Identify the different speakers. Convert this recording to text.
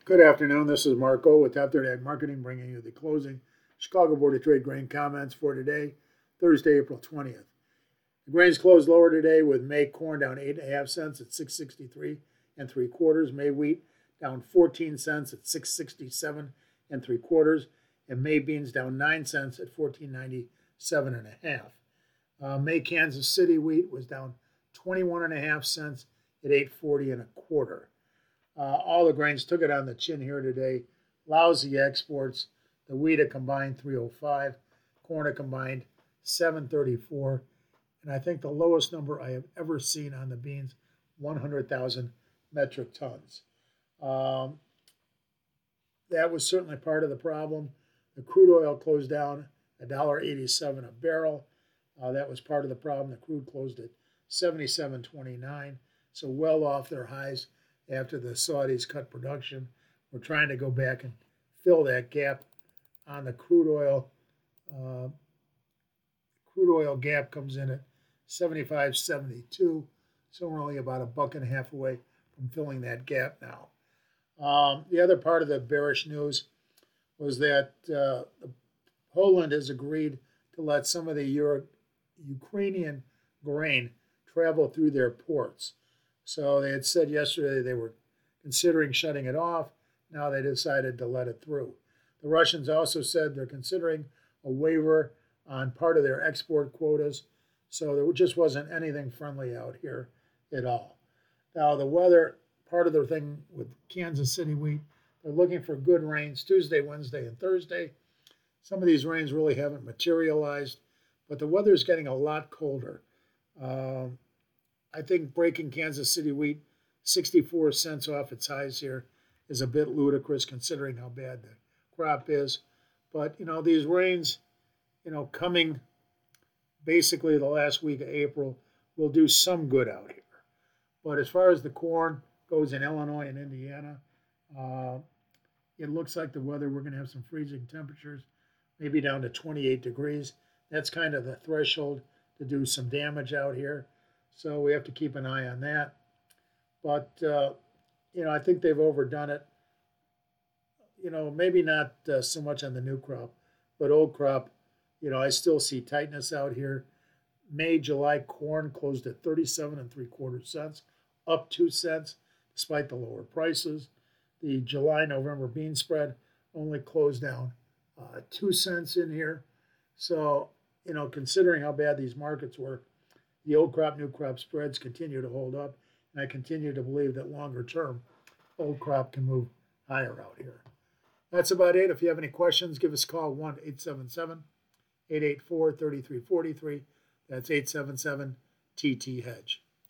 Speaker 1: Good afternoon. This is Marco with Top 30 Ag Marketing, bringing you the closing Chicago Board of Trade grain comments for today, Thursday, April 20th. The grains closed lower today with May corn down 8.5 cents at 663 and 3/4. May wheat down 14 cents at 667 and 3/4, and May beans down 9 cents at 14.97 1/2. May Kansas City wheat was down 21.5 cents at 840 1/4. All the grains took it on the chin here today. Lousy exports. The wheat a combined 305, corn a combined 734, and I think the lowest number I have ever seen on the beans, 100,000 metric tons. That was certainly part of the problem. The crude oil closed down $1.87 a barrel. That was part of the problem. The crude closed at 77.29, so well off their highs after the Saudis cut production. We're trying to go back and fill that gap on the crude oil. Crude oil gap comes in at 75.72, so we're only about $1.50 away from filling that gap now. The other part of the bearish news was that Poland has agreed to let some of the Ukrainian grain travel through their ports. So they had said yesterday they were considering shutting it off. Now they decided to let it through. The Russians also said they're considering a waiver on part of their export quotas. So there just wasn't anything friendly out here at all. Now the weather, part of the thing with Kansas City wheat, they're looking for good rains Tuesday, Wednesday, and Thursday. Some of these rains really haven't materialized, but the weather is getting a lot colder. I think breaking Kansas City wheat 64 cents off its highs here is a bit ludicrous considering how bad the crop is. But, these rains, coming basically the last week of April will do some good out here. But as far as the corn goes in Illinois and Indiana, it looks like the weather, we're going to have some freezing temperatures, maybe down to 28 degrees. That's kind of the threshold to do some damage out here. So we have to keep an eye on that. But, I think they've overdone it. Maybe not so much on the new crop, but old crop, I still see tightness out here. May, July corn closed at 37 3/4 cents, up 2 cents despite the lower prices. The July, November bean spread only closed down 2 cents in here. So, considering how bad these markets were, the old crop, new crop spreads continue to hold up, and I continue to believe that longer term, old crop can move higher out here. That's about it. If you have any questions, give us a call, 1-877-884-3343. That's 877-TT-HEDGE.